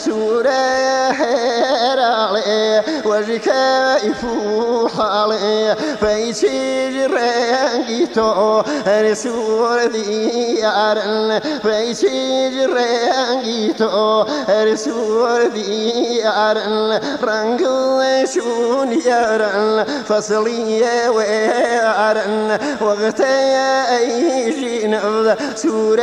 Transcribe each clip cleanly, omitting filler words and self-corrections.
سورة هرالي وجكيف حالي فيشي جرانجيتو رسول ديارن فيشي جرانجيتو رسول ديارن رنجل شون يارن فصلي ويارن وقتي أيجي نبذ سورة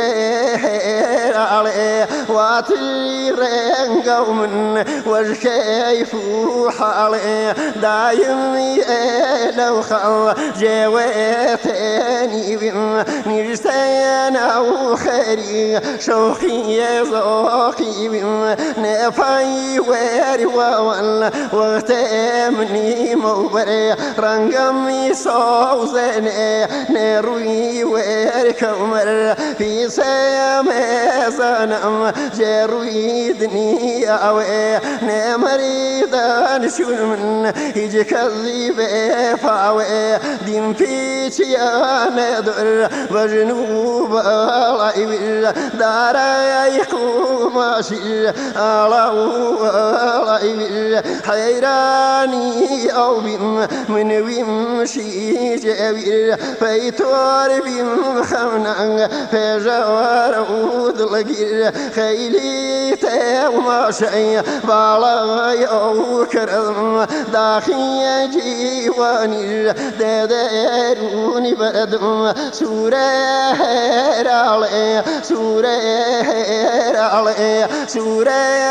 هرالي واتيرن قوم وجكيف حالي دايم لو خل جواتني بم نجتين أو خيري شوقي ذوقي بم نفاي ويري وول وغتمني موبري رنقمي صوزني نروي ويري كمر في سيامي صنم جرويدني أوي نمريضان شون من يجيك الذيب فاوي دين فيش يا ندر وجنوب العيب دار يقوم ماشي على العيب حيراني أو بيم من ويمشي جبير فيتور بيم خمنا في جوار عود لقير خيلي تماشي بالا يو كرم داخي جيواني داروني بردم سورة هرالي سورة هرالي سورة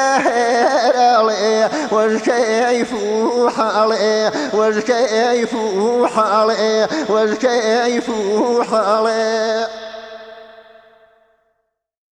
هرالي وجكيف حالي وجكيف حالي وجكيف حالي